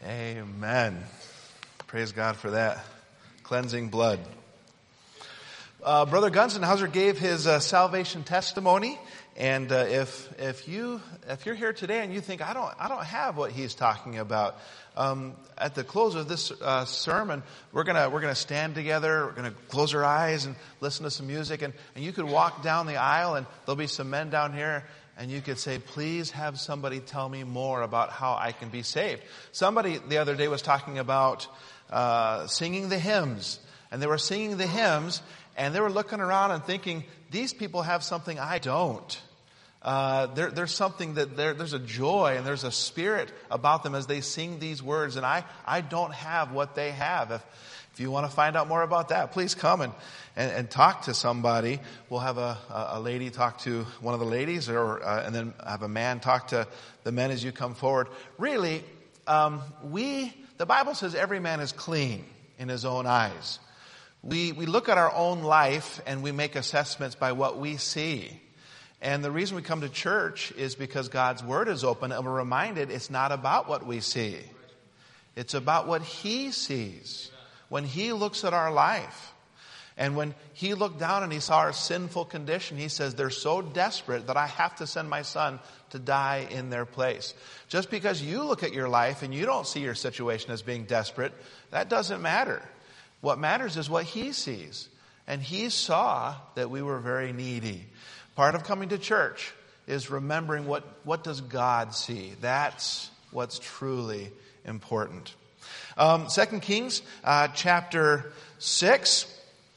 Amen. Praise God for that. Cleansing blood. Brother Gunzenhauser gave his salvation testimony, and if you're here today and you think I don't have what he's talking about, at the close of this sermon, we're gonna stand together. We're gonna close our eyes and listen to some music, and you could walk down the aisle, and there'll be some men down here. And you could say, please have somebody tell me more about how I can be saved. Somebody the other day was talking about singing the hymns. And they were singing the hymns, and they were looking around and thinking, these people have something I don't. There's something that there's a joy and there's a spirit about them as they sing these words. And I don't have what they have. If you want to find out more about that, please come and talk to somebody. We'll have a lady talk to one of the ladies, and then have a man talk to the men as you come forward. Really, the Bible says every man is clean in his own eyes. We look at our own life and we make assessments by what we see. And the reason we come to church is because God's Word is open, and we're reminded it's not about what we see. It's about what He sees. When He looks at our life, and when He looked down and He saw our sinful condition, He says, they're so desperate that I have to send my Son to die in their place. Just because you look at your life and you don't see your situation as being desperate, that doesn't matter. What matters is what He sees. And He saw that we were very needy. Part of coming to church is remembering what does God see. That's what's truly important. 2 Kings chapter 6.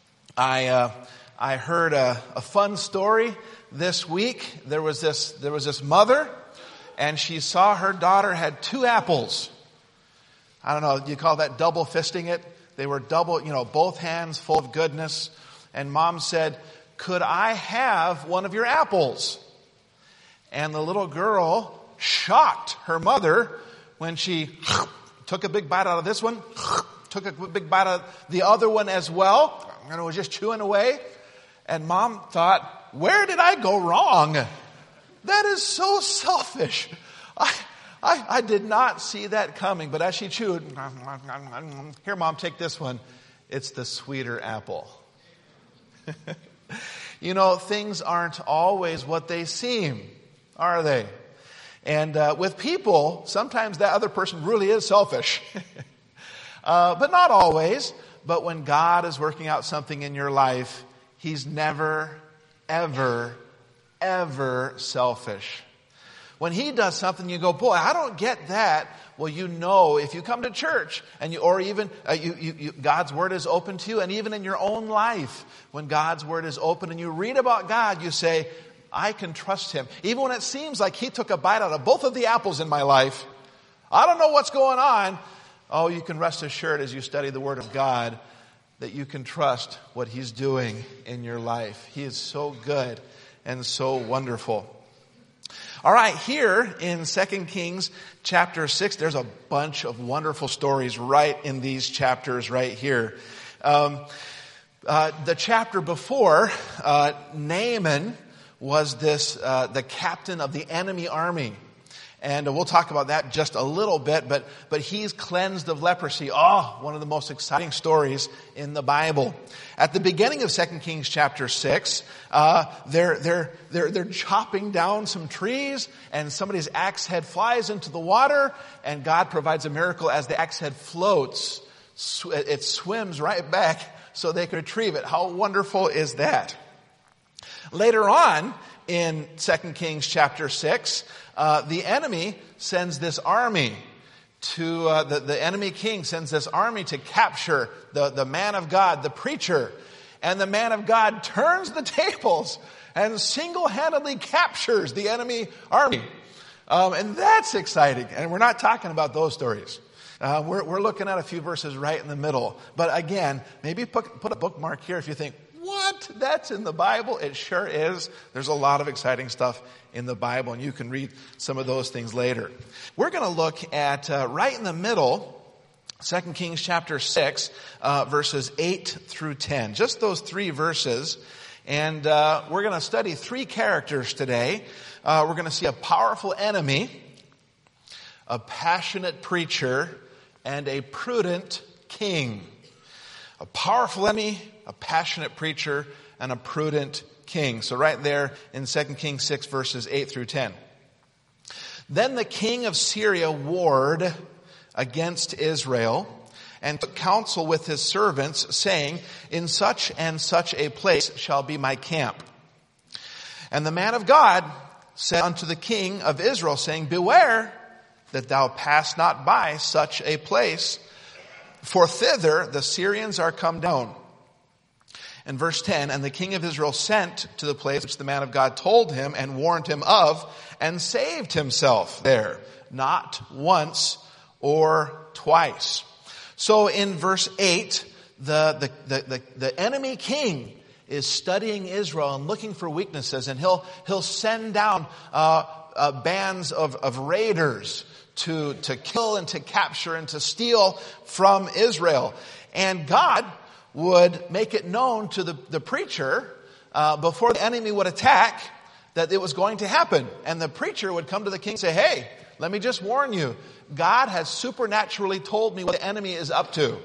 I heard a fun story this week. There was this mother, and she saw her daughter had 2 apples. I don't know, you call that double fisting it? They were double, both hands full of goodness. And mom said, could I have one of your apples? And the little girl shocked her mother when she took a big bite out of this one, took a big bite out of the other one as well, and it was just chewing away. And mom thought, where did I go wrong? That is so selfish. I did not see that coming, but as she chewed, here, mom, take this one. It's the sweeter apple. Things aren't always what they seem, are they? And with people, sometimes that other person really is selfish. But not always. But when God is working out something in your life, He's never, ever, ever selfish. When He does something, you go, boy, I don't get that. Well, if you come to church and God's Word is open to you, and even in your own life, when God's Word is open and you read about God, you say, I can trust Him. Even when it seems like He took a bite out of both of the apples in my life. I don't know what's going on. Oh, you can rest assured as you study the Word of God that you can trust what He's doing in your life. He is so good and so wonderful. All right, here in 2 Kings chapter 6, there's a bunch of wonderful stories right in these chapters right here. The chapter before, Naaman was the captain of the enemy army. And we'll talk about that just a little bit, but he's cleansed of leprosy. Oh, one of the most exciting stories in the Bible. At the beginning of 2 Kings chapter 6, they're chopping down some trees, and somebody's axe head flies into the water, and God provides a miracle as the axe head floats. It swims right back so they can retrieve it. How wonderful is that? Later on, in 2 Kings chapter 6, the enemy sends this army to, the enemy king sends this army to capture the man of God, the preacher. And the man of God turns the tables and single-handedly captures the enemy army. And that's exciting. And we're not talking about those stories. We're looking at a few verses right in the middle. But again, maybe put a bookmark here if you think, what? That's in the Bible? It sure is. There's a lot of exciting stuff in the Bible, and you can read some of those things later. We're going to look at right in the middle, 2 Kings chapter 6, verses 8 through 10. Just those 3 verses. And we're going to study 3 characters today. We're going to see a powerful enemy, a passionate preacher, and a prudent king. A powerful enemy, a passionate preacher, and a prudent king. So right there in 2 Kings 6 verses 8 through 10. Then the king of Syria warred against Israel and took counsel with his servants, saying, in such and such a place shall be my camp. And the man of God said unto the king of Israel, saying, beware that thou pass not by such a place, for thither the Syrians are come down. And verse 10, and the king of Israel sent to the place which the man of God told him and warned him of, and saved himself there, not once or twice. So in verse 8, the enemy king is studying Israel and looking for weaknesses, and he'll send down bands of raiders to kill and to capture and to steal from Israel. And God would make it known to the preacher before the enemy would attack that it was going to happen. And the preacher would come to the king and say, hey, let me just warn you, God has supernaturally told me what the enemy is up to.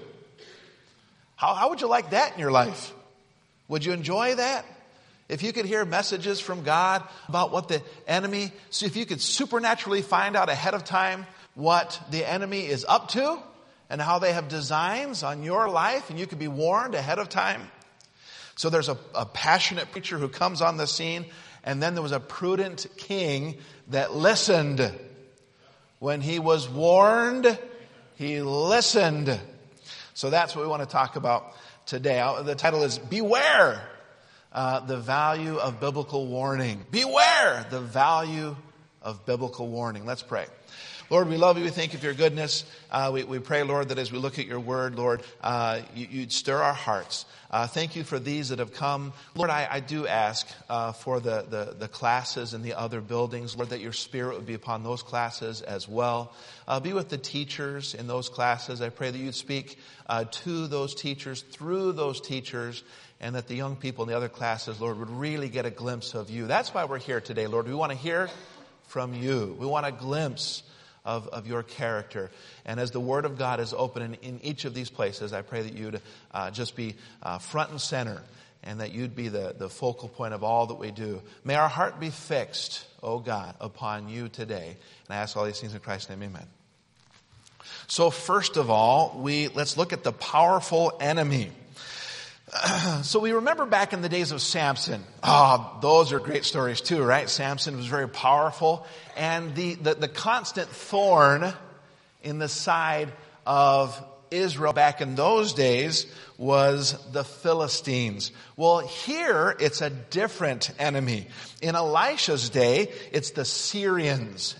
How would you like that in your life? Would you enjoy that? If you could hear messages from God about what the enemy, so if you could supernaturally find out ahead of time what the enemy is up to and how they have designs on your life, and you could be warned ahead of time. So there's a passionate preacher who comes on the scene, and then there was a prudent king that listened. When he was warned, he listened. So that's what we want to talk about today. The title is Beware the Value of Biblical Warning. Beware the value of biblical warning. Let's pray. Lord, we love you. We thank you for your goodness. We pray, Lord, that as we look at your word, Lord, you'd stir our hearts. Thank you for these that have come. Lord, I do ask for the classes in the other buildings, Lord, that your Spirit would be upon those classes as well. Be with the teachers in those classes. I pray that you'd speak to those teachers, through those teachers, and that the young people in the other classes, Lord, would really get a glimpse of you. That's why we're here today, Lord. We want to hear from you. We want a glimpse of your character. And as the Word of God is open in each of these places, I pray that you'd just be front and center, and that you'd be the focal point of all that we do. May our heart be fixed, O God, upon you today. And I ask all these things in Christ's name, amen. So first of all, let's look at the powerful enemy. So we remember back in the days of Samson. Those are great stories too, right? Samson was very powerful. And the constant thorn in the side of Israel back in those days was the Philistines. Well, here it's a different enemy. In Elisha's day, it's the Syrians.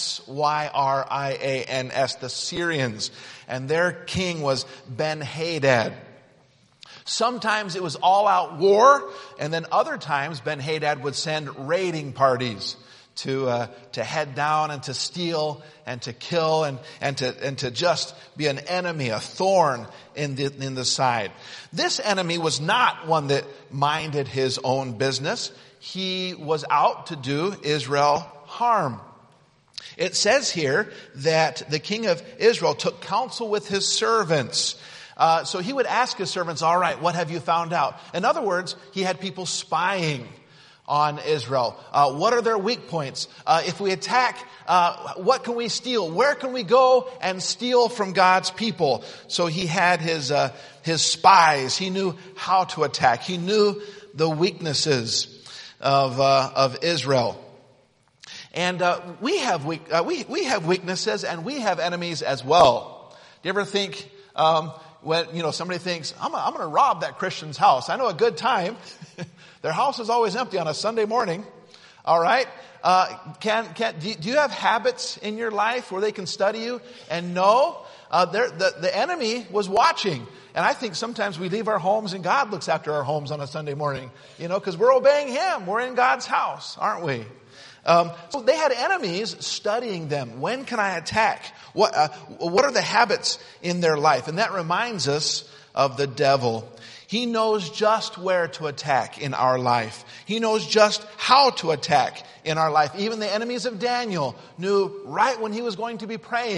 Syrians, the Syrians. And their king was Ben-Hadad. Sometimes it was all-out war, and then other times Ben-Hadad would send raiding parties to head down and to steal and to kill and to just be an enemy, a thorn in the side. This enemy was not one that minded his own business. He was out to do Israel harm. It says here that the king of Israel took counsel with his servants. So he would ask his servants, all right, what have you found out? In other words, he had people spying on Israel. What are their weak points? If we attack, what can we steal? Where can we go and steal from God's people? So he had his spies. He knew how to attack. He knew the weaknesses of Israel. And we have weaknesses, and we have enemies as well. Do you ever think when somebody thinks, I'm going to rob that Christian's house? I know a good time. Their house is always empty on a Sunday morning. All right. Do you have habits in your life where they can study you and know the enemy was watching? And I think sometimes we leave our homes and God looks after our homes on a Sunday morning, because we're obeying Him. We're in God's house, aren't we? So they had enemies studying them. When can I attack? What are the habits in their life? And that reminds us of the devil. He knows just where to attack in our life. He knows just how to attack in our life. Even the enemies of Daniel knew right when he was going to be praying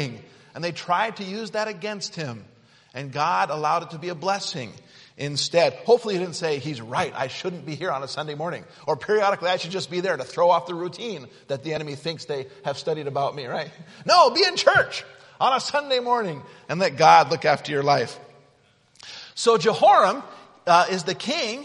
And they tried to use that against him. And God allowed it to be a blessing instead. Hopefully he didn't say, he's right, I shouldn't be here on a Sunday morning. Or periodically I should just be there to throw off the routine that the enemy thinks they have studied about me, right? No, be in church on a Sunday morning and let God look after your life. So Jehoram is the king,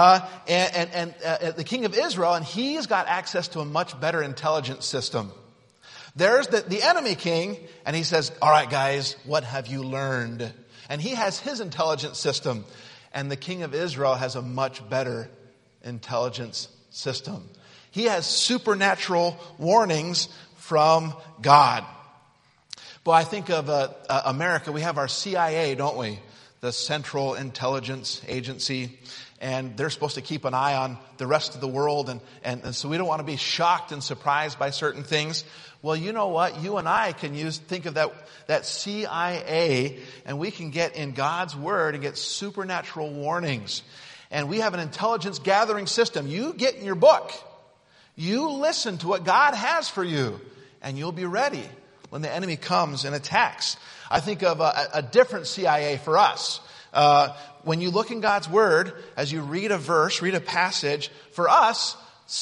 and the king of Israel, and he's got access to a much better intelligence system. There's the enemy king, and he says, all right, guys, what have you learned? And he has his intelligence system. And the king of Israel has a much better intelligence system. He has supernatural warnings from God. But I think of America. We have our CIA, don't we? The Central Intelligence Agency. And they're supposed to keep an eye on the rest of the world. And so we don't want to be shocked and surprised by certain things. Well, you know what? You and I can think of that CIA, and we can get in God's Word and get supernatural warnings. And we have an intelligence gathering system. You get in your book. You listen to what God has for you, and you'll be ready when the enemy comes and attacks. I think of a different CIA for us. When you look in God's Word, as you read a verse, read a passage, for us,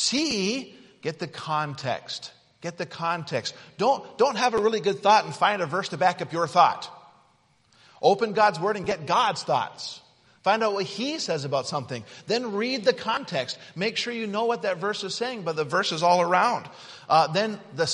get the context. Get the context. Don't have a really good thought and find a verse to back up your thought. Open God's Word and get God's thoughts. Find out what He says about something. Then read the context. Make sure you know what that verse is saying, but the verse is all around. Then the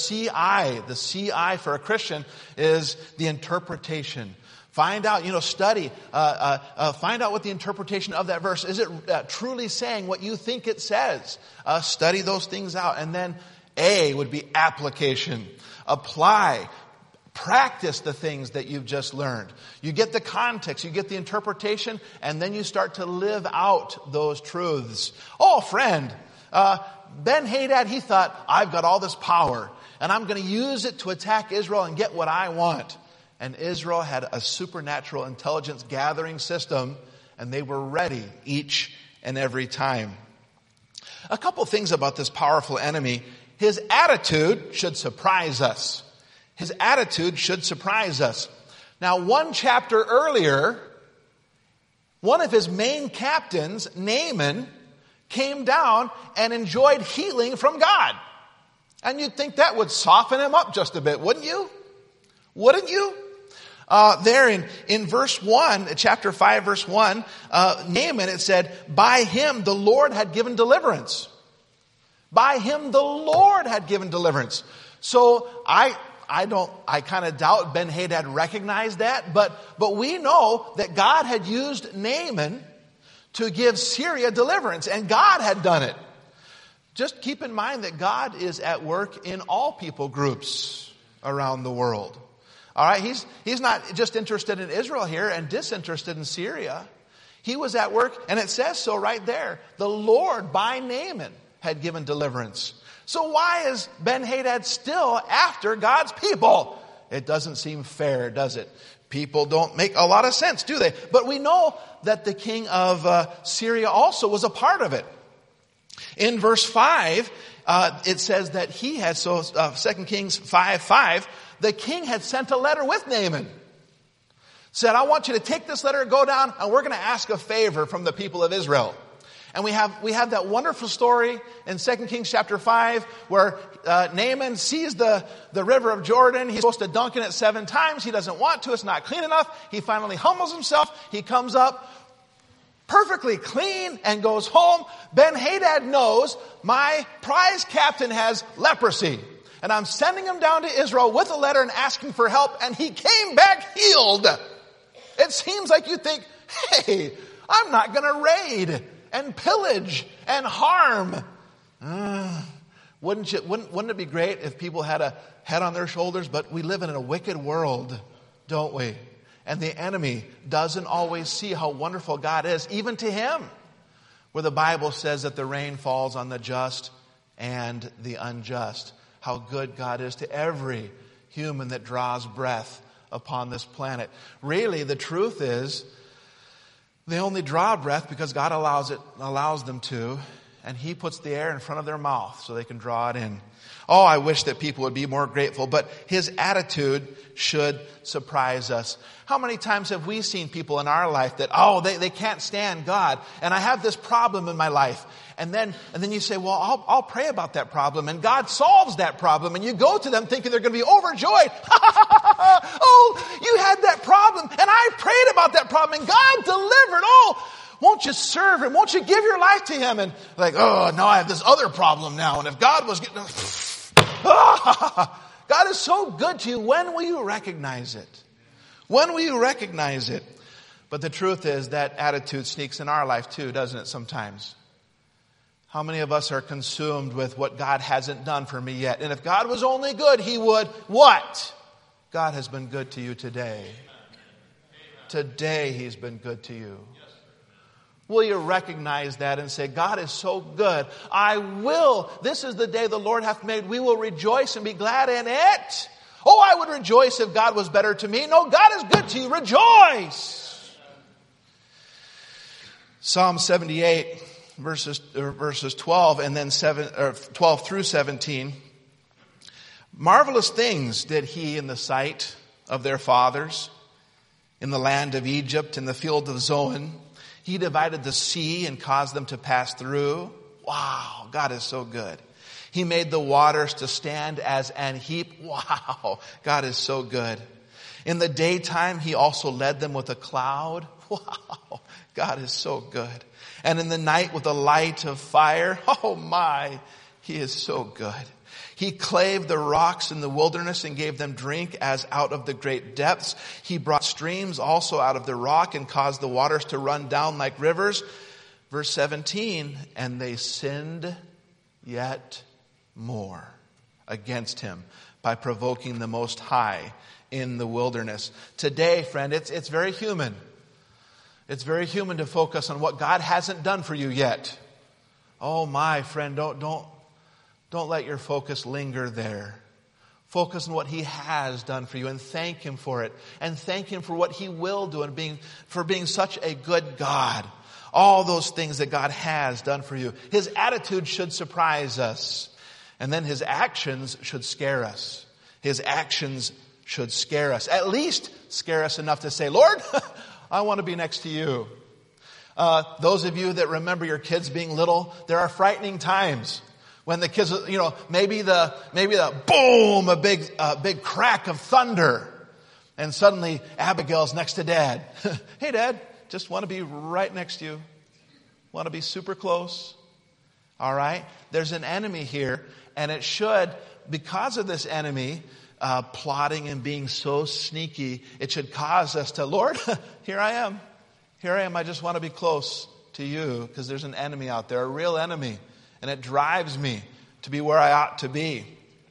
CI for a Christian is the interpretation. Find out, study, find out what the interpretation of that verse, is it truly saying what you think it says? Study those things out. And then A would be application. Apply. Practice the things that you've just learned. You get the context, you get the interpretation, and then you start to live out those truths. Oh, friend, Ben-Hadad, he thought, I've got all this power, and I'm going to use it to attack Israel and get what I want. And Israel had a supernatural intelligence gathering system, and they were ready each and every time. A couple things about this powerful enemy. His attitude should surprise us. His attitude should surprise us. Now, one chapter earlier, one of his main captains, Naaman, came down and enjoyed healing from God. And you'd think that would soften him up just a bit, wouldn't you? Wouldn't you? There in verse 1, chapter 5, verse 1, Naaman, it said, by him the Lord had given deliverance. By him the Lord had given deliverance. So I kind of doubt Ben-Hadad recognized that, but we know that God had used Naaman to give Syria deliverance, and God had done it. Just keep in mind that God is at work in all people groups around the world. All right, he's not just interested in Israel here and disinterested in Syria. He was at work, and it says so right there. The Lord, by Naaman, had given deliverance. So why is Ben-Hadad still after God's people? It doesn't seem fair, does it? People don't make a lot of sense, do they? But we know that the king of Syria also was a part of it. In verse 5, it says that he had, 2 Kings 5:5, the king had sent a letter with Naaman. Said, I want you to take this letter, go down, and we're going to ask a favor from the people of Israel. And we have that wonderful story in 2 Kings chapter 5 where Naaman sees the river of Jordan. He's supposed to dunk in it 7 times. He doesn't want to. It's not clean enough. He finally humbles himself. He comes up perfectly clean and goes home. Ben-Hadad knows my prize captain has leprosy. And I'm sending him down to Israel with a letter and asking for help. And he came back healed. It seems like you think, hey, I'm not going to raid and pillage and harm. Wouldn't it be great if people had a head on their shoulders? But we live in a wicked world, don't we? And the enemy doesn't always see how wonderful God is, even to him. Where the Bible says that the rain falls on the just and the unjust. How good God is to every human that draws breath upon this planet. Really, the truth is, they only draw breath because God allows them to. and he puts the air in front of their mouth so they can draw it in. Oh, I wish that people would be more grateful, but his attitude should surprise us. How many times have we seen people in our life that, they can't stand God, and I have this problem in my life. And then you say, well, I'll pray about that problem, and God solves that problem, and you go to them thinking they're going to be overjoyed. Oh, you had that problem, and I prayed about that problem, and God delivered. Oh, won't you serve him? Won't you give your life to him? And like, oh, no, I have this other problem now, and if God was getting... God is so good to you. When will you recognize it? When will you recognize it? But the truth is that attitude sneaks in our life too, doesn't it, sometimes? How many of us are consumed with what God hasn't done for me yet? And if God was only good, he would what? God has been good to you today. Today he's been good to you. Will you recognize that and say, God is so good. I will. This is the day the Lord hath made. We will rejoice and be glad in it. Oh, I would rejoice if God was better to me. No, God is good to you. Rejoice. Psalm 78, verses 12 and then 12 through 17. Marvelous things did he in the sight of their fathers, in the land of Egypt, in the field of Zoan. He divided the sea and caused them to pass through. Wow, God is so good. He made the waters to stand as an heap. Wow, God is so good. In the daytime, he also led them with a cloud. Wow, God is so good. And in the night with a light of fire. Oh my, he is so good. He clave the rocks in the wilderness and gave them drink as out of the great depths. He brought streams also out of the rock and caused the waters to run down like rivers. Verse 17, and they sinned yet more against him by provoking the Most High in the wilderness. Today, friend, it's very human. It's very human to focus on what God hasn't done for you yet. Oh my friend, don't let your focus linger there. Focus on what he has done for you and thank him for it. And thank him for what he will do and for being such a good God. All those things that God has done for you. His attitude should surprise us. And then his actions should scare us. His actions should scare us. At least scare us enough to say, Lord, I want to be next to you. Those of you that remember your kids being little, there are frightening times. When the kids, maybe the boom, a big crack of thunder. And suddenly Abigail's next to Dad. Hey Dad, just want to be right next to you. Want to be super close. All right. There's an enemy here. And it should, because of this enemy, plotting and being so sneaky, it should cause us to, Lord, here I am. Here I am. I just want to be close to you because there's an enemy out there, a real enemy. And it drives me to be where I ought to be.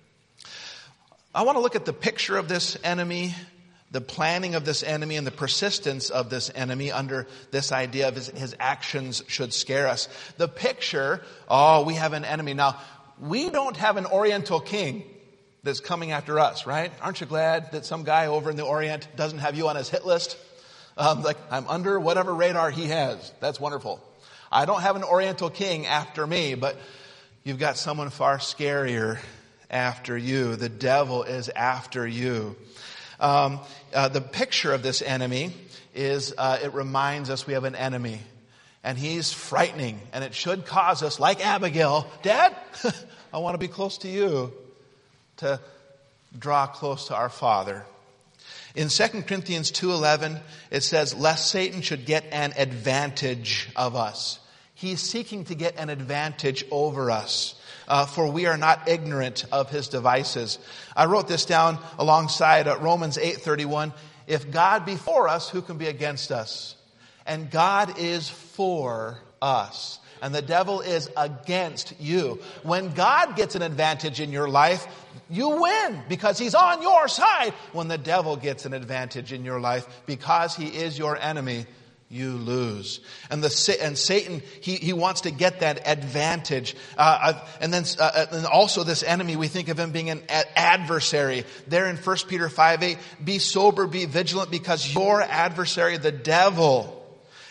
I want to look at the picture of this enemy, the planning of this enemy, and the persistence of this enemy under this idea of his actions should scare us. The picture, we have an enemy. Now, we don't have an Oriental king that's coming after us, right? Aren't you glad that some guy over in the Orient doesn't have you on his hit list? I'm under whatever radar he has. That's wonderful. I don't have an Oriental king after me, but you've got someone far scarier after you. The devil is after you. The picture of this enemy is, it reminds us we have an enemy. And he's frightening. And it should cause us, like Abigail, Dad, I want to be close to you, to draw close to our Father. In 2 Corinthians 2:11, it says, lest Satan should get an advantage of us. He's seeking to get an advantage over us, for we are not ignorant of his devices. I wrote this down alongside Romans 8:31. If God be for us, who can be against us? And God is for us. And the devil is against you. When God gets an advantage in your life, you win because he's on your side. When the devil gets an advantage in your life, because he is your enemy, you lose. And Satan, he wants to get that advantage. And also this enemy, we think of him being an adversary. There in 1 Peter 5:8, be sober, be vigilant, because your adversary, the devil,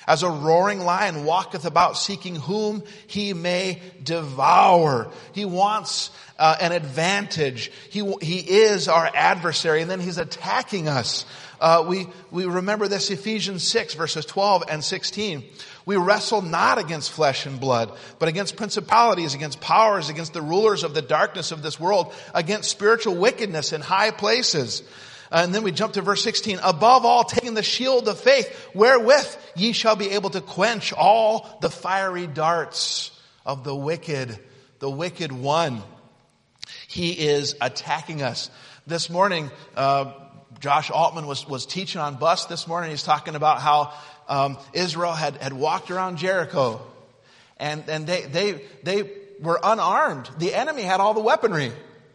As a roaring lion walketh about, seeking whom he may devour. He wants an advantage. He is our adversary, and then he's attacking us. We remember this, Ephesians 6, verses 12 and 16. We wrestle not against flesh and blood, but against principalities, against powers, against the rulers of the darkness of this world, against spiritual wickedness in high places. And then we jump to verse 16. Above all, taking the shield of faith, wherewith ye shall be able to quench all the fiery darts of the wicked one. He is attacking us. This morning, Josh Altman was teaching on bus this morning. He's talking about how Israel had walked around Jericho, and they were unarmed. The enemy had all the weaponry.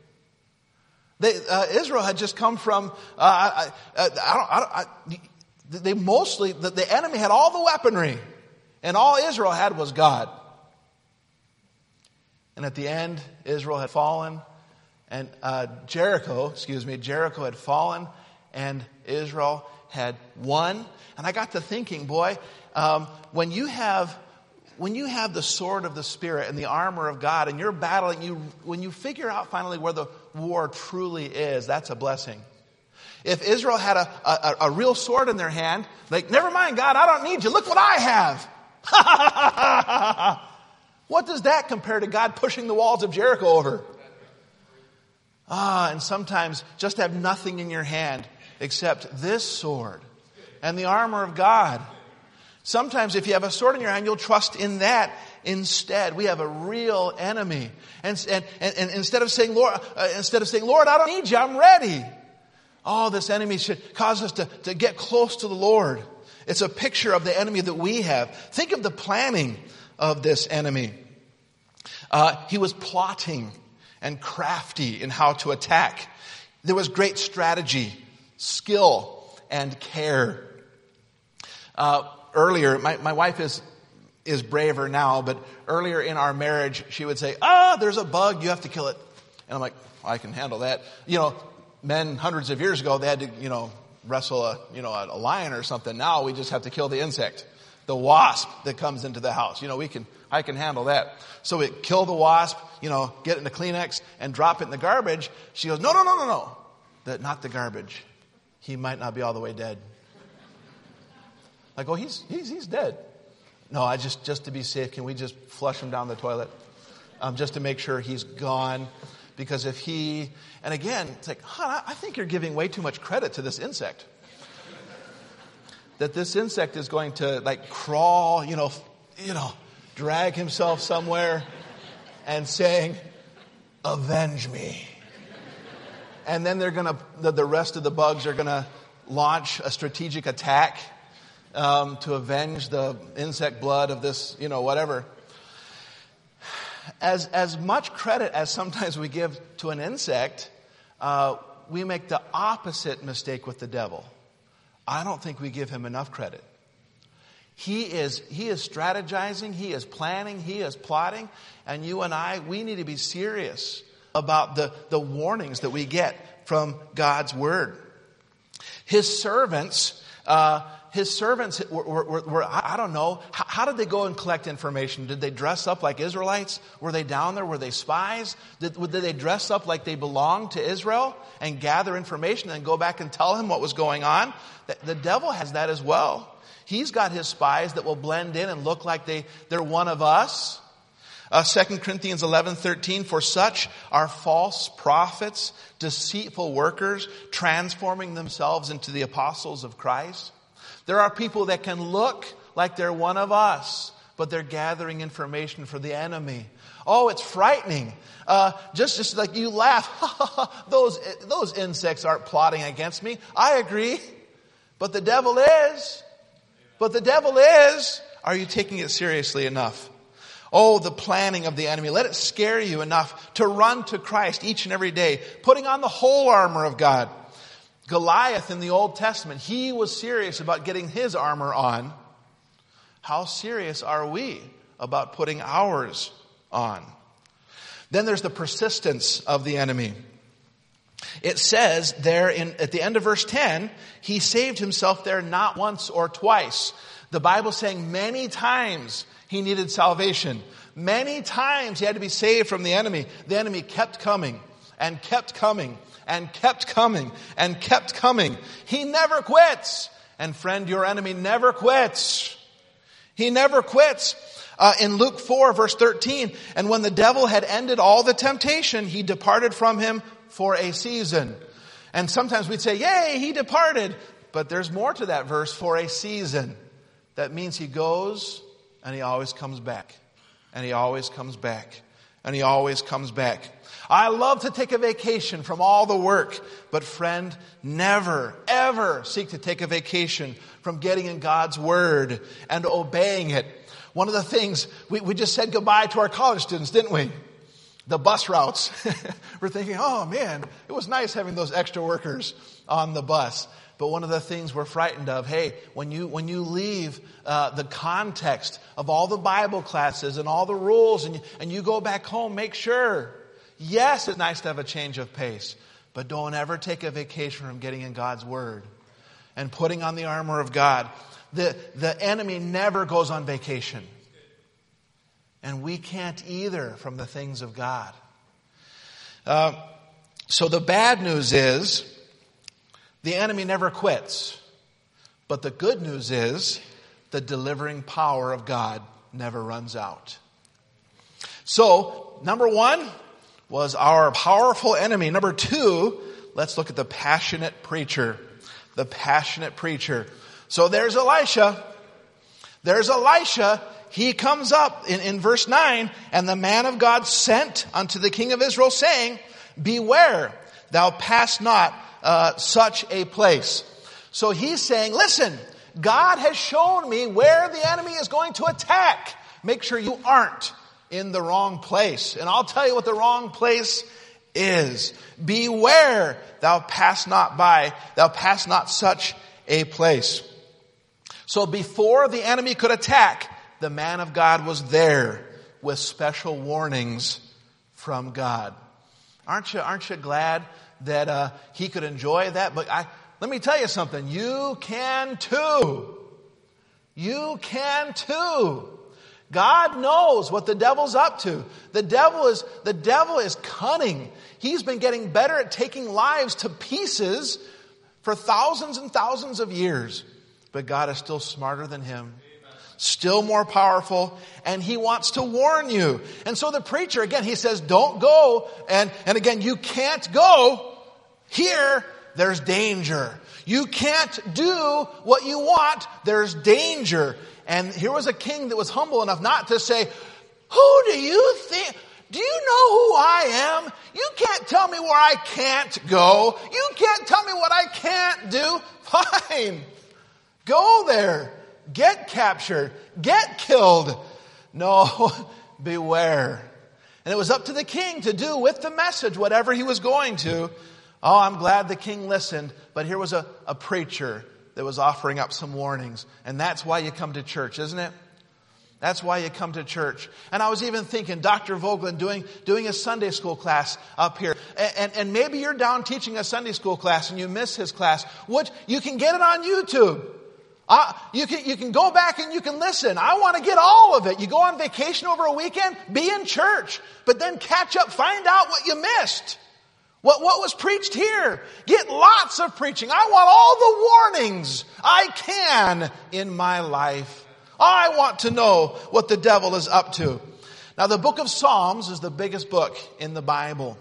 Israel had just come from. The enemy had all the weaponry, and all Israel had was God. And at the end, Israel had fallen, and Jericho had fallen, and Israel had won. And I got to thinking, boy, when you have the sword of the Spirit and the armor of God, and you're battling, when you figure out finally where the war truly is, that's a blessing. If Israel had a real sword in their hand, like, never mind, God, I don't need you. Look what I have. What does that compare to God pushing the walls of Jericho over? And sometimes just have nothing in your hand except this sword and the armor of God. Sometimes if you have a sword in your hand, you'll trust in that instead. We have a real enemy. And instead of saying, Lord, I don't need you, I'm ready. Oh, this enemy should cause us to get close to the Lord. It's a picture of the enemy that we have. Think of the planning of this enemy. He was plotting and crafty in how to attack. There was great strategy, skill, and care. Earlier, my wife is braver now, but earlier in our marriage, she would say, there's a bug, you have to kill it. And I'm like, I can handle that. Men hundreds of years ago, they had to, wrestle a lion or something. Now we just have to kill the insect, the wasp that comes into the house. I can handle that. So we kill the wasp, get it in the Kleenex and drop it in the garbage. She goes, no. Not the garbage. He might not be all the way dead. Like, he's dead. No, just to be safe, can we just flush him down the toilet? Just to make sure he's gone. Because and again, it's like, I think you're giving way too much credit to this insect. That this insect is going to crawl, drag himself somewhere and saying, avenge me. And then the rest of the bugs are gonna launch a strategic attack to avenge the insect blood of this, whatever. As much credit as sometimes we give to an insect, we make the opposite mistake with the devil. I don't think we give him enough credit. He is strategizing, he is planning, he is plotting, and you and I, we need to be serious about the warnings that we get from God's Word. His servants were, I don't know, how did they go and collect information? Did they dress up like Israelites? Were they down there? Were they spies? Did they dress up like they belonged to Israel and gather information and go back and tell him what was going on? The devil has that as well. He's got his spies that will blend in and look like they're one of us. 2 Corinthians 11:13, for such are false prophets, deceitful workers, transforming themselves into the apostles of Christ. There are people that can look like they're one of us, but they're gathering information for the enemy. Oh, it's frightening. Just like you laugh, those insects aren't plotting against me. I agree. But the devil is. Are you taking it seriously enough? Oh, the planning of the enemy. Let it scare you enough to run to Christ each and every day, putting on the whole armor of God. Goliath in the Old Testament, he was serious about getting his armor on. How serious are we about putting ours on? Then there's the persistence of the enemy. It says there at the end of verse 10, he saved himself there not once or twice. The Bible's saying many times he needed salvation. Many times he had to be saved from the enemy. The enemy kept coming and kept coming and kept coming and kept coming. He never quits. And friend, your enemy never quits. He never quits. In Luke 4, verse 13, and when the devil had ended all the temptation, he departed from him for a season. And sometimes we'd say, yay, he departed. But there's more to that verse, for a season. That means he goes and he always comes back. And he always comes back. And he always comes back. I love to take a vacation from all the work. But friend, never, ever seek to take a vacation from getting in God's Word and obeying it. One of the things, we just said goodbye to our college students, didn't we? The bus routes. We're thinking, oh man, it was nice having those extra workers on the bus. But one of the things we're frightened of, hey, when you leave the context of all the Bible classes and all the rules and you go back home, make sure, yes, it's nice to have a change of pace, but don't ever take a vacation from getting in God's Word and putting on the armor of God. The enemy never goes on vacation. And we can't either from the things of God. So the bad news is, the enemy never quits. But the good news is, the delivering power of God never runs out. So, number one was our powerful enemy. Number two, let's look at the passionate preacher. The passionate preacher. So there's Elisha. There's Elisha. He comes up in verse 9, and the man of God sent unto the king of Israel, saying, beware, thou pass not such a place. So he's saying, listen, God has shown me where the enemy is going to attack. Make sure you aren't in the wrong place. And I'll tell you what the wrong place is. Beware, thou pass not such a place. So before the enemy could attack, the man of God was there with special warnings from God. Aren't you glad that he could enjoy that? But let me tell you something. You can too. You can too. God knows what the devil's up to. The devil is cunning. He's been getting better at taking lives to pieces for thousands and thousands of years. But God is still smarter than him. Still more powerful, and he wants to warn you. And so the preacher, again, he says, don't go. And again, you can't go. Here, there's danger. You can't do what you want. There's danger. And here was a king that was humble enough not to say, who do you think? Do you know who I am? You can't tell me where I can't go. You can't tell me what I can't do. Fine. Go there. Get captured. Get killed. No, beware. And it was up to the king to do with the message whatever he was going to. Oh, I'm glad the king listened. But here was a preacher that was offering up some warnings. And that's why you come to church, isn't it? That's why you come to church. And I was even thinking, Dr. Vogelin doing a Sunday school class up here. And maybe you're down teaching a Sunday school class and you miss his class. You can get it on YouTube. You can go back and you can listen. I want to get all of it. You go on vacation over a weekend, be in church. But then catch up, find out what you missed. What was preached here. Get lots of preaching. I want all the warnings I can in my life. I want to know what the devil is up to. Now the book of Psalms is the biggest book in the Bible.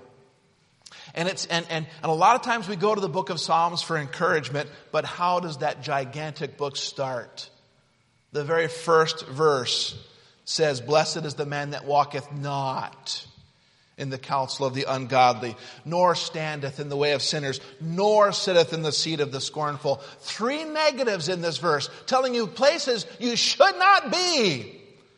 And a lot of times we go to the book of Psalms for encouragement, but how does that gigantic book start? The very first verse says, blessed is the man that walketh not in the counsel of the ungodly, nor standeth in the way of sinners, nor sitteth in the seat of the scornful. 3 negatives in this verse, telling you places you should not be.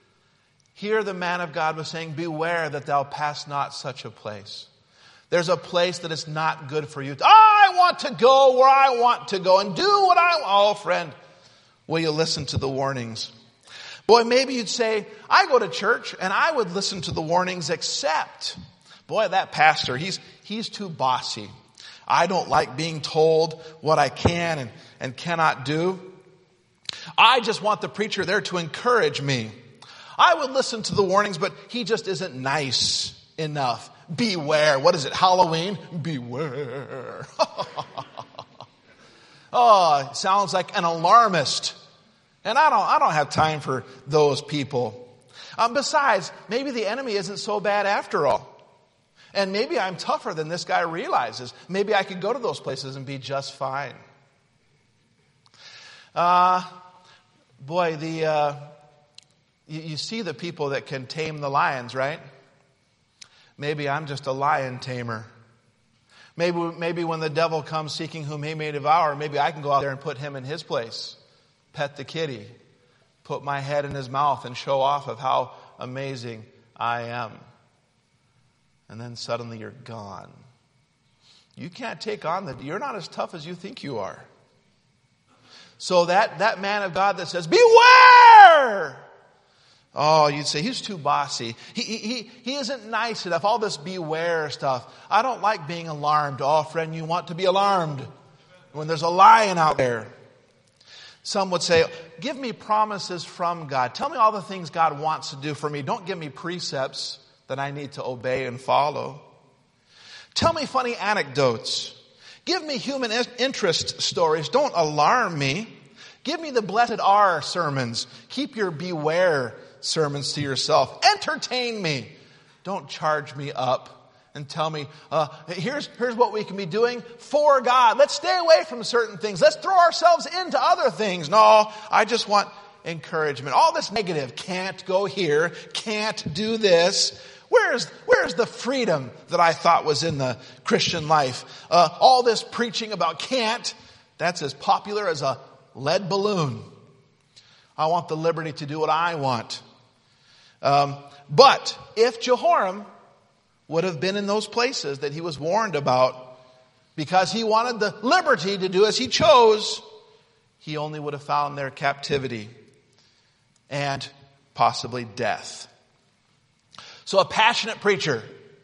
Here the man of God was saying, beware that thou pass not such a place. There's a place that is not good for you. I want to go where I want to go and do what I want. Oh, friend, will you listen to the warnings? Boy, maybe you'd say, I go to church and I would listen to the warnings except, boy, that pastor, he's too bossy. I don't like being told what I can and cannot do. I just want the preacher there to encourage me. I would listen to the warnings, but he just isn't nice enough. Beware. What is it? Halloween? Beware. Oh, it sounds like an alarmist. And I don't have time for those people. Besides, maybe the enemy isn't so bad after all. And maybe I'm tougher than this guy realizes. Maybe I could go to those places and be just fine. You see the people that can tame the lions, right? Maybe I'm just a lion tamer. Maybe when the devil comes seeking whom he may devour, maybe I can go out there and put him in his place. Pet the kitty. Put my head in his mouth and show off of how amazing I am. And then suddenly you're gone. You can't take on you're not as tough as you think you are. So that man of God that says, beware! Oh, you'd say, he's too bossy. He isn't nice enough. All this beware stuff. I don't like being alarmed. Oh, friend, you want to be alarmed when there's a lion out there. Some would say, give me promises from God. Tell me all the things God wants to do for me. Don't give me precepts that I need to obey and follow. Tell me funny anecdotes. Give me human interest stories. Don't alarm me. Give me the blessed are sermons. Keep your beware sermons to yourself. Entertain me. Don't charge me up and tell me, here's what we can be doing for God. Let's stay away from certain things. Let's throw ourselves into other things. No, I just want encouragement. All this negative, can't go here, can't do this. Where's the freedom that I thought was in the Christian life? All this preaching about can't, that's as popular as a lead balloon. I want the liberty to do what I want. But if Jehoram would have been in those places that he was warned about, because he wanted the liberty to do as he chose, he only would have found their captivity and possibly death. So a passionate preacher,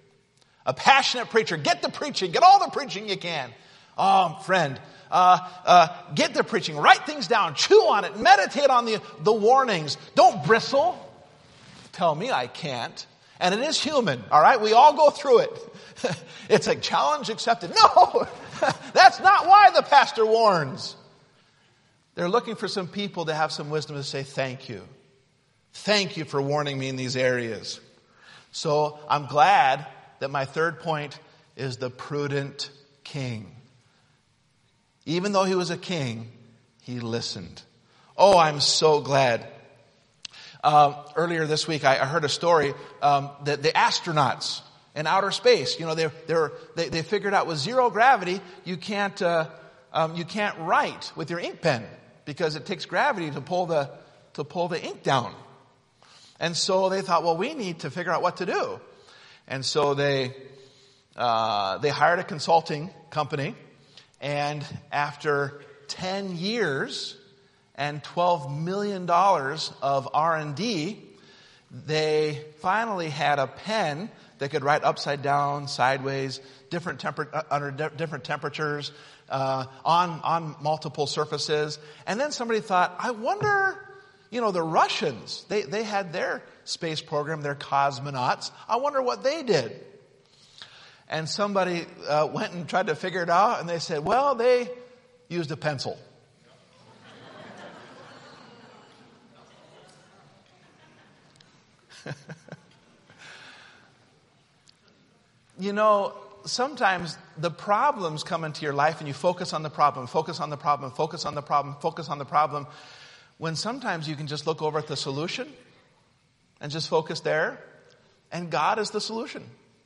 get the preaching, get all the preaching you can. Oh, friend, get the preaching, write things down, chew on it, meditate on the warnings. Don't bristle. Tell me I can't. And it is human, all right? We all go through it. It's a challenge accepted. No, that's not why the pastor warns. They're looking for some people to have some wisdom to say, thank you. Thank you for warning me in these areas. So I'm glad that my third point is the prudent king. Even though he was a king, he listened. Oh, I'm so glad. Earlier this week, I heard a story that the astronauts in outer space, they figured out with zero gravity, you can't write with your ink pen because it takes gravity to pull the ink down. And so they thought, well, we need to figure out what to do. And so they hired a consulting company, and after 10 years and $12 million of R&D, they finally had a pen that could write upside down, sideways, under different temperatures, on multiple surfaces. And then somebody thought, I wonder, the Russians, they had their space program, their cosmonauts. I wonder what they did. And somebody went and tried to figure it out, and they said, well, they used a pencil. Sometimes the problems come into your life and you focus on the problem, when sometimes you can just look over at the solution and just focus there, and God is the solution.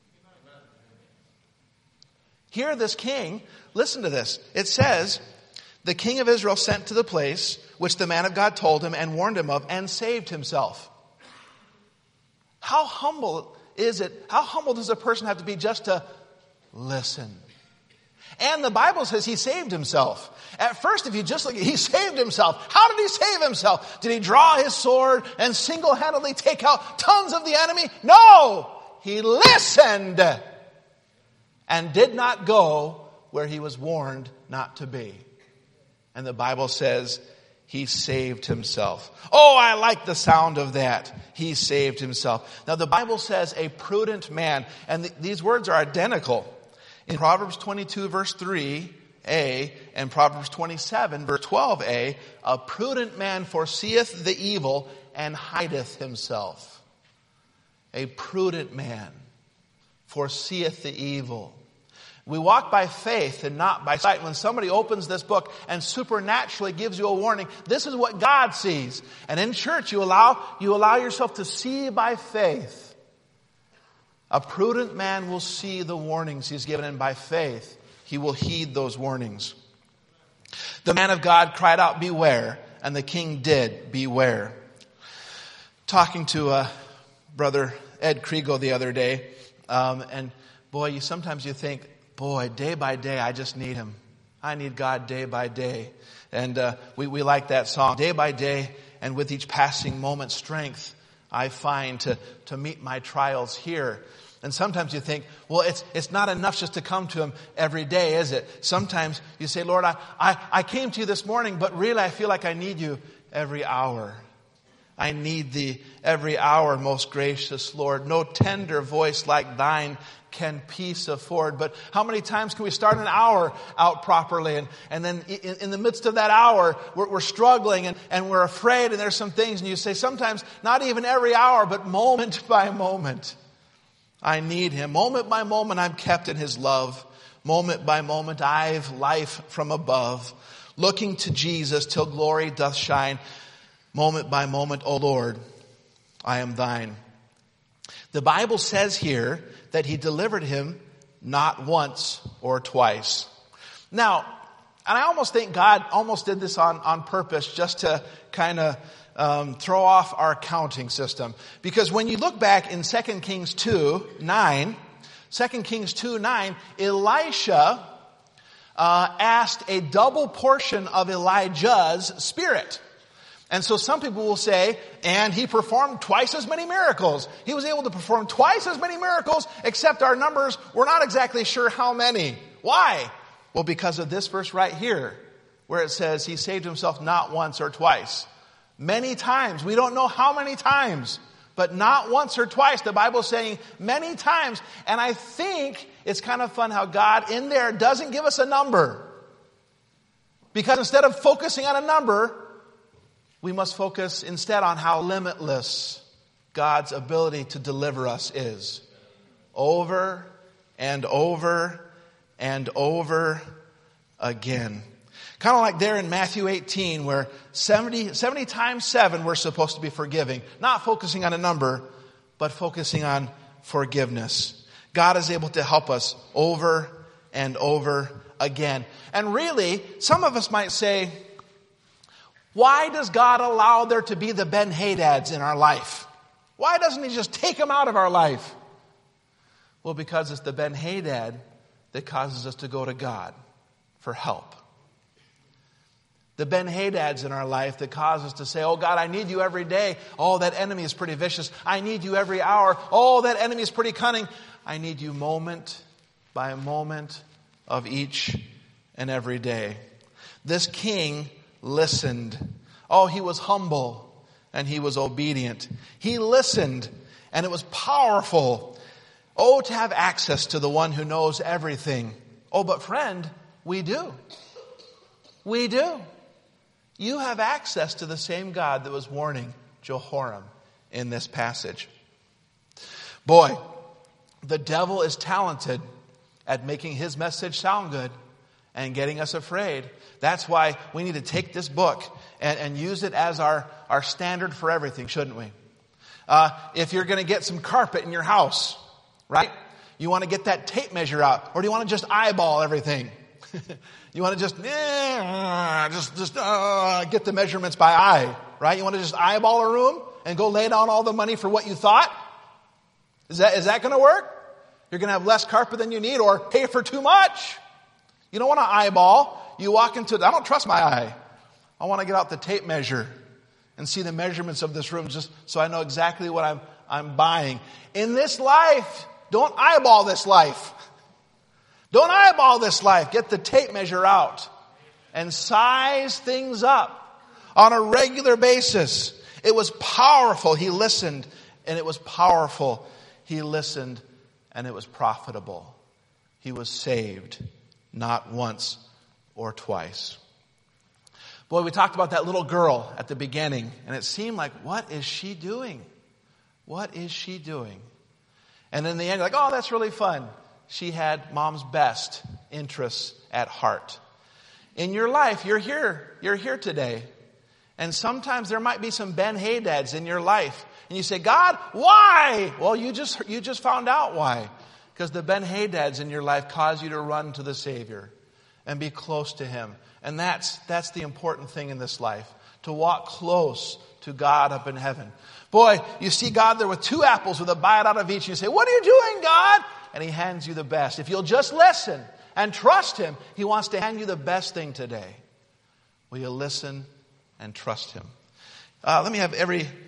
Here, this king, listen to this. It says, the king of Israel sent to the place which the man of God told him and warned him of, and saved himself. How humble is it? How humble does a person have to be just to listen? And the Bible says he saved himself. At first, if you just look at it, he saved himself. How did he save himself? Did he draw his sword and single-handedly take out tons of the enemy? No! He listened and did not go where he was warned not to be. And the Bible says He saved himself. Oh, I like the sound of that. He saved himself. Now the Bible says a prudent man, and these words are identical in Proverbs 22 verse 3a and Proverbs 27 verse 12a. A prudent man foreseeth the evil and hideth himself. A prudent man foreseeth the evil. We walk by faith and not by sight. When somebody opens this book and supernaturally gives you a warning, this is what God sees. And in church, you allow yourself to see by faith. A prudent man will see the warnings he's given, and by faith, he will heed those warnings. The man of God cried out, beware, and the king did beware. Talking to Brother Ed Kriegel the other day, and boy, sometimes you think, boy, day by day, I just need him. I need God day by day. And we like that song. Day by day, and with each passing moment, strength I find to meet my trials here. And sometimes you think, well, it's not enough just to come to him every day, is it? Sometimes you say, Lord, I came to you this morning, but really I feel like I need you every hour. I need thee every hour, most gracious Lord. No tender voice like thine can peace afford. But how many times can we start an hour out properly, and then in the midst of that hour, we're struggling and we're afraid, and there's some things, and you say sometimes not even every hour, but moment by moment, I need him. Moment by moment, I'm kept in his love. Moment by moment, I've life from above. Looking to Jesus till glory doth shine. Moment by moment, O Lord, I am thine. The Bible says here that he delivered him not once or twice. Now, and I almost think God almost did this on purpose just to kind of throw off our counting system. Because when you look back in 2 Kings 2:9, Elisha asked a double portion of Elijah's spirit. And so some people will say, and he performed twice as many miracles. He was able to perform twice as many miracles, except our numbers, we're not exactly sure how many. Why? Well, because of this verse right here, where it says he saved himself not once or twice. Many times. We don't know how many times, but not once or twice. The Bible's saying many times. And I think it's kind of fun how God in there doesn't give us a number. Because instead of focusing on a number, we must focus instead on how limitless God's ability to deliver us is. Over and over and over again. Kind of like there in Matthew 18 where 70 times 7 we're supposed to be forgiving. Not focusing on a number, but focusing on forgiveness. God is able to help us over and over again. And really, some of us might say, why does God allow there to be the Ben-Hadads in our life? Why doesn't he just take them out of our life? Well, because it's the Ben-Hadad that causes us to go to God for help. The Ben-Hadads in our life that cause us to say, oh God, I need you every day. Oh, that enemy is pretty vicious. I need you every hour. Oh, that enemy is pretty cunning. I need you moment by moment of each and every day. This king listened. Oh, he was humble and he was obedient. He listened and it was powerful. Oh, to have access to the one who knows everything. Oh, but friend, we do. We do. You have access to the same God that was warning Jehoram in this passage. Boy, the devil is talented at making his message sound good and getting us afraid. That's why we need to take this book and use it as our standard for everything, shouldn't we? If you're going to get some carpet in your house, right? You want to get that tape measure out, or do you want to just eyeball everything? You want to just get the measurements by eye, right? You want to just eyeball a room and go lay down all the money for what you thought? Is that going to work? You're going to have less carpet than you need, or pay for too much. You don't want to eyeball. You walk into, I don't trust my eye. I want to get out the tape measure and see the measurements of this room just so I know exactly what I'm buying. In this life, don't eyeball this life. Don't eyeball this life. Get the tape measure out and size things up. on a regular basis. It was powerful. He listened, and it was powerful. He listened, and it was profitable. He was saved, not once or twice. Boy, we talked about that little girl at the beginning, and it seemed like, what is she doing? What is she doing? And in the end, like, oh, that's really fun. She had mom's best interests at heart. In your life, you're here today. And sometimes there might be some Ben-Hadads in your life. And you say, God, why? Well, you just found out why. Because the Ben-Hadads in your life cause you to run to the Savior and be close to Him. And that's the important thing in this life, to walk close to God up in heaven. Boy, you see God there with 2 apples with a bite out of each, and you say, what are you doing, God? And He hands you the best. If you'll just listen and trust Him, He wants to hand you the best thing today. Will you listen and trust Him? Let me have every